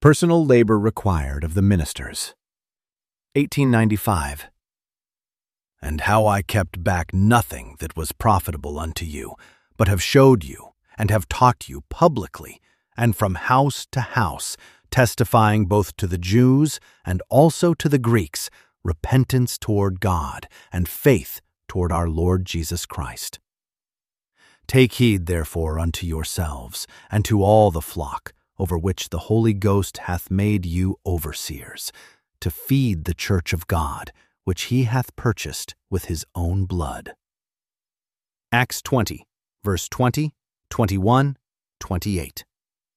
Personal labor required of the ministers. 1895. And how I kept back nothing that was profitable unto you, but have showed you, and have taught you publicly, and from house to house, testifying both to the Jews and also to the Greeks, repentance toward God, and faith toward our Lord Jesus Christ. Take heed, therefore, unto yourselves, and to all the flock, over which the Holy Ghost hath made you overseers, to feed the church of God, which he hath purchased with his own blood. Acts 20, verse 20, 21, 28.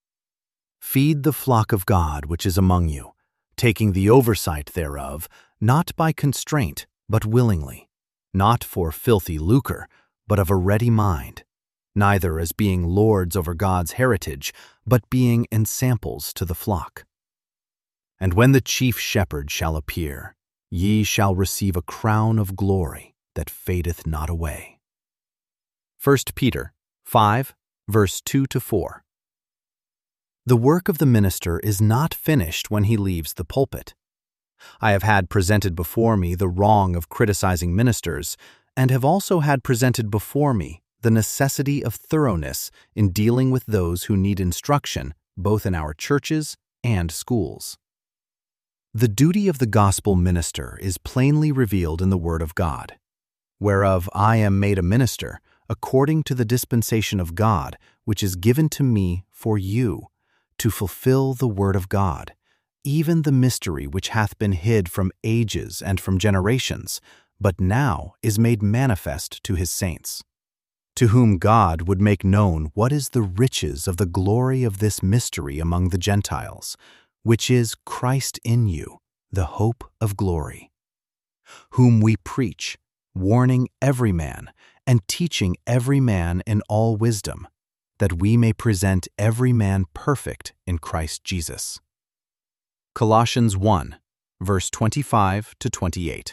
Feed the flock of God which is among you, taking the oversight thereof, not by constraint, but willingly, not for filthy lucre, but of a ready mind, neither as being lords over God's heritage, but being ensamples to the flock. And when the chief shepherd shall appear, ye shall receive a crown of glory that fadeth not away. 1 Peter 5, verse 2-4. The work of the minister is not finished when he leaves the pulpit. I have had presented before me the wrong of criticizing ministers, and have also had presented before me the necessity of thoroughness in dealing with those who need instruction both in our churches and schools. The duty of the gospel minister is plainly revealed in the Word of God, whereof I am made a minister according to the dispensation of God, which is given to me for you, to fulfill the word of God, even the mystery which hath been hid from ages and from generations, but now is made manifest to his saints, to whom God would make known what is the riches of the glory of this mystery among the Gentiles, which is Christ in you, the hope of glory, whom we preach, warning every man, and teaching every man in all wisdom, that we may present every man perfect in Christ Jesus. Colossians 1, verse 25-28.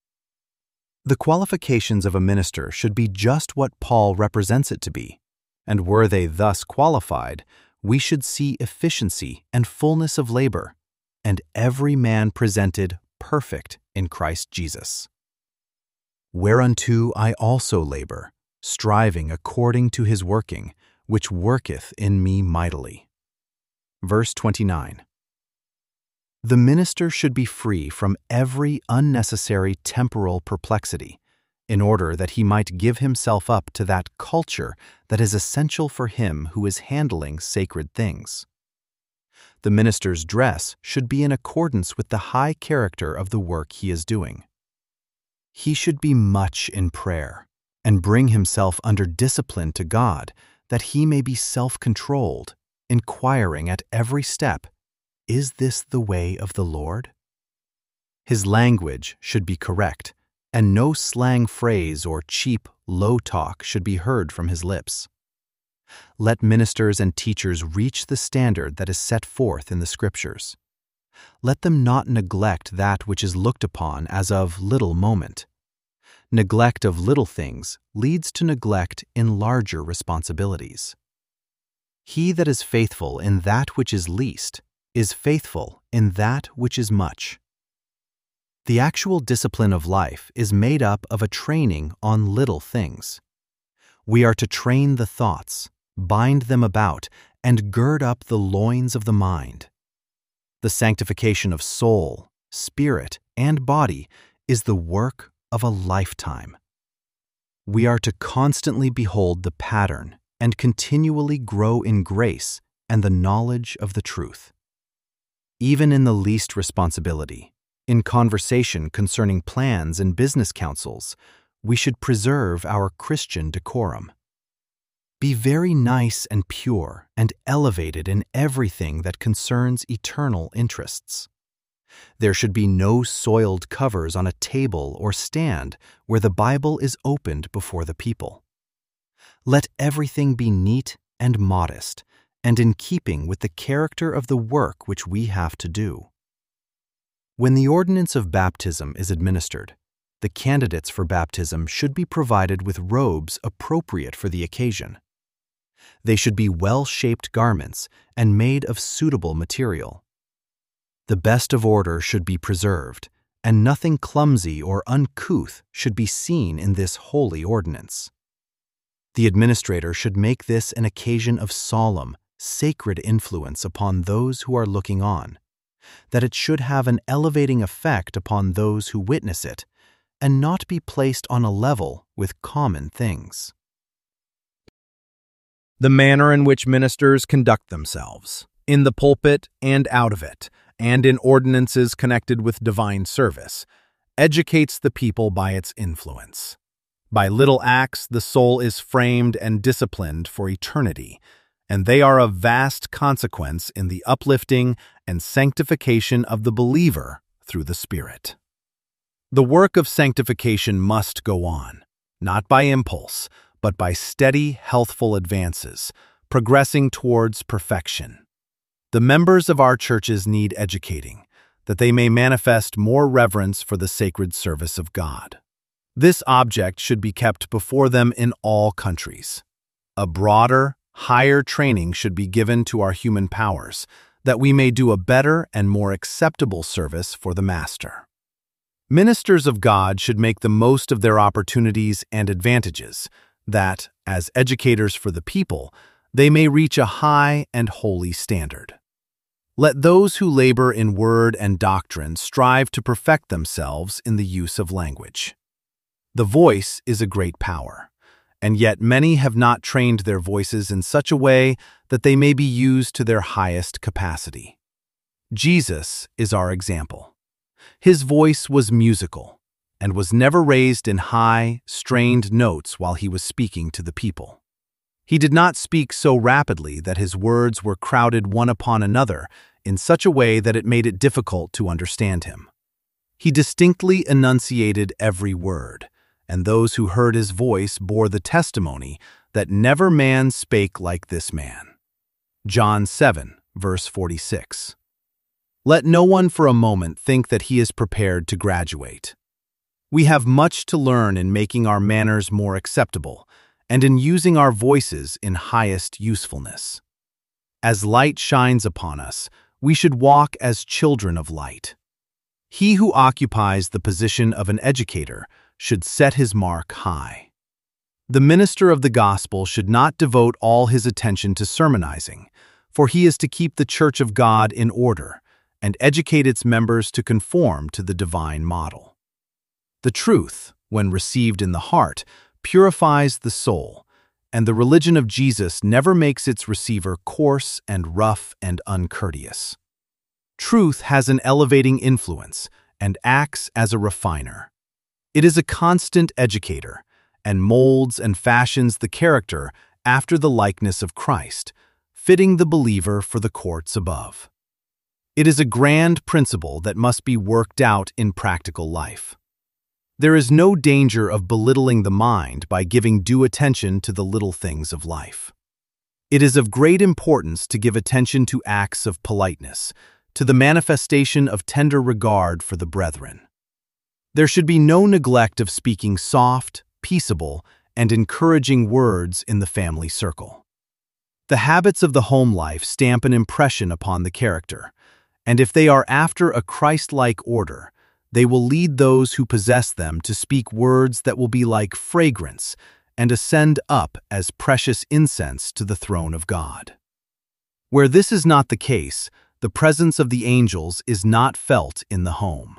The qualifications of a minister should be just what Paul represents it to be, and were they thus qualified, we should see efficiency and fullness of labor, and every man presented perfect in Christ Jesus. Whereunto I also labor, striving according to his working, which worketh in me mightily. Verse 29. The minister should be free from every unnecessary temporal perplexity, in order that he might give himself up to that culture that is essential for him who is handling sacred things. The minister's dress should be in accordance with the high character of the work he is doing. He should be much in prayer, and bring himself under discipline to God, that he may be self-controlled, inquiring at every step, is this the way of the Lord? His language should be correct, and no slang phrase or cheap, low talk should be heard from his lips. Let ministers and teachers reach the standard that is set forth in the Scriptures. Let them not neglect that which is looked upon as of little moment. Neglect of little things leads to neglect in larger responsibilities. He that is faithful in that which is least is faithful in that which is much. The actual discipline of life is made up of a training on little things. We are to train the thoughts, bind them about, and gird up the loins of the mind. The sanctification of soul, spirit, and body is the work of a lifetime. We are to constantly behold the pattern and continually grow in grace and the knowledge of the truth. Even in the least responsibility, in conversation concerning plans and business counsels, we should preserve our Christian decorum. Be very nice and pure and elevated in everything that concerns eternal interests. There should be no soiled covers on a table or stand where the Bible is opened before the people. Let everything be neat and modest, and in keeping with the character of the work which we have to do. When the ordinance of baptism is administered, the candidates for baptism should be provided with robes appropriate for the occasion. They should be well-shaped garments and made of suitable material, The best of order should be preserved, and nothing clumsy or uncouth should be seen in this holy ordinance. The administrator should make this an occasion of solemn, sacred influence upon those who are looking on, that it should have an elevating effect upon those who witness it, and not be placed on a level with common things. The manner in which ministers conduct themselves, in the pulpit and out of it, and in ordinances connected with divine service, educates the people by its influence. By little acts, the soul is framed and disciplined for eternity, and they are of vast consequence in the uplifting and sanctification of the believer through the Spirit. The work of sanctification must go on, not by impulse, but by steady, healthful advances, progressing towards perfection. The members of our churches need educating, that they may manifest more reverence for the sacred service of God. This object should be kept before them in all countries. A broader, higher training should be given to our human powers, that we may do a better and more acceptable service for the Master. Ministers of God should make the most of their opportunities and advantages, that, as educators for the people, they may reach a high and holy standard. Let those who labor in word and doctrine strive to perfect themselves in the use of language. The voice is a great power, and yet many have not trained their voices in such a way that they may be used to their highest capacity. Jesus is our example. His voice was musical, and was never raised in high, strained notes while he was speaking to the people. He did not speak so rapidly that his words were crowded one upon another in such a way that it made it difficult to understand him. He distinctly enunciated every word, and those who heard his voice bore the testimony that never man spake like this man. John 7, verse 46. Let no one for a moment think that he is prepared to graduate. We have much to learn in making our manners more acceptable, and in using our voices in highest usefulness. As light shines upon us, we should walk as children of light. He who occupies the position of an educator should set his mark high. The minister of the gospel should not devote all his attention to sermonizing, for he is to keep the church of God in order and educate its members to conform to the divine model. The truth, when received in the heart, purifies the soul, and the religion of Jesus never makes its receiver coarse and rough and uncourteous. Truth has an elevating influence and acts as a refiner. It is a constant educator, and molds and fashions the character after the likeness of Christ, fitting the believer for the courts above. It is a grand principle that must be worked out in practical life. There is no danger of belittling the mind by giving due attention to the little things of life. It is of great importance to give attention to acts of politeness, to the manifestation of tender regard for the brethren. There should be no neglect of speaking soft, peaceable, and encouraging words in the family circle. The habits of the home life stamp an impression upon the character, and if they are after a Christ-like order, they will lead those who possess them to speak words that will be like fragrance and ascend up as precious incense to the throne of God. Where this is not the case, the presence of the angels is not felt in the home.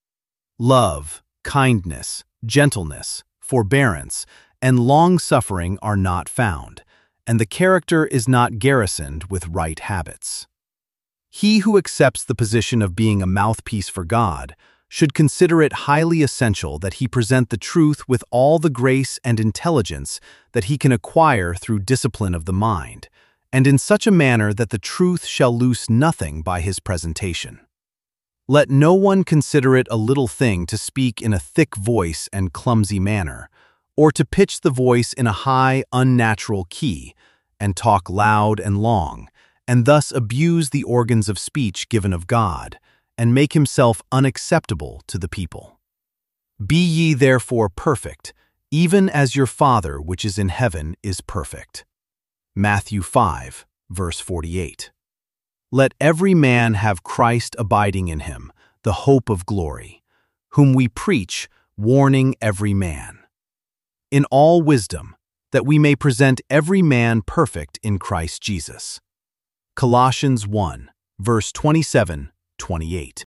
Love, kindness, gentleness, forbearance, and long-suffering are not found, and the character is not garrisoned with right habits. He who accepts the position of being a mouthpiece for God should consider it highly essential that he present the truth with all the grace and intelligence that he can acquire through discipline of the mind, and in such a manner that the truth shall lose nothing by his presentation. Let no one consider it a little thing to speak in a thick voice and clumsy manner, or to pitch the voice in a high, unnatural key, and talk loud and long, and thus abuse the organs of speech given of God, and make himself unacceptable to the people. Be ye therefore perfect, even as your Father which is in heaven is perfect. Matthew 5, verse 48. Let every man have Christ abiding in him, the hope of glory, whom we preach, warning every man, in all wisdom, that we may present every man perfect in Christ Jesus. Colossians 1, verse 27-28.